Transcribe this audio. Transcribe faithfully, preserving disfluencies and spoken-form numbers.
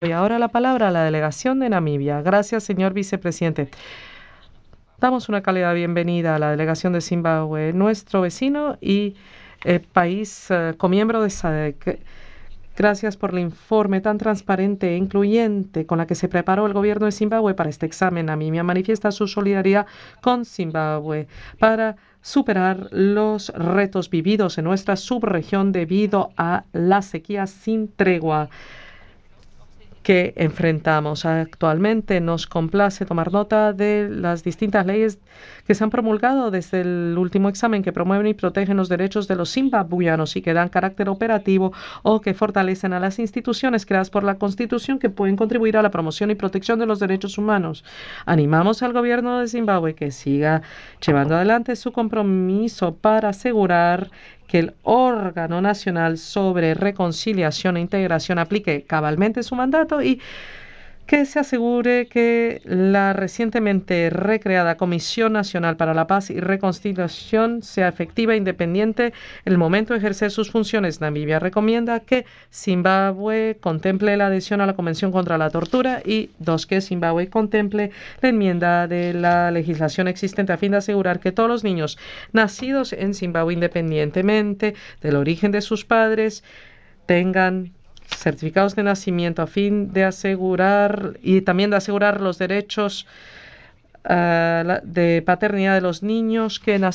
Y ahora la palabra a la delegación de Namibia. Gracias, señor vicepresidente. Damos una cálida bienvenida a la delegación de Zimbabue, nuestro vecino y eh, país eh, comiembro de SADC. Gracias por el informe tan transparente e incluyente con la que se preparó el gobierno de Zimbabue para este examen. Namibia manifiesta su solidaridad con Zimbabue para superar los retos vividos en nuestra subregión debido a la sequía sin tregua que enfrentamos actualmente. Nos complace tomar nota de las distintas leyes que se han promulgado desde el último examen que promueven y protegen los derechos de los zimbabueanos y que dan carácter operativo o que fortalecen a las instituciones creadas por la Constitución que pueden contribuir a la promoción y protección de los derechos humanos. Animamos al gobierno de Zimbabue que siga llevando adelante su compromiso para asegurar que el órgano nacional sobre reconciliación e integración aplique cabalmente su mandato y que se asegure que la recientemente recreada Comisión Nacional para la Paz y Reconciliación sea efectiva e independiente en el momento de ejercer sus funciones. Namibia recomienda que Zimbabue contemple la adhesión a la Convención contra la Tortura y dos, que Zimbabue contemple la enmienda de la legislación existente a fin de asegurar que todos los niños nacidos en Zimbabue, independientemente del origen de sus padres, tengan certificados de nacimiento a fin de asegurar y también de asegurar los derechos uh, de paternidad de los niños que nacieron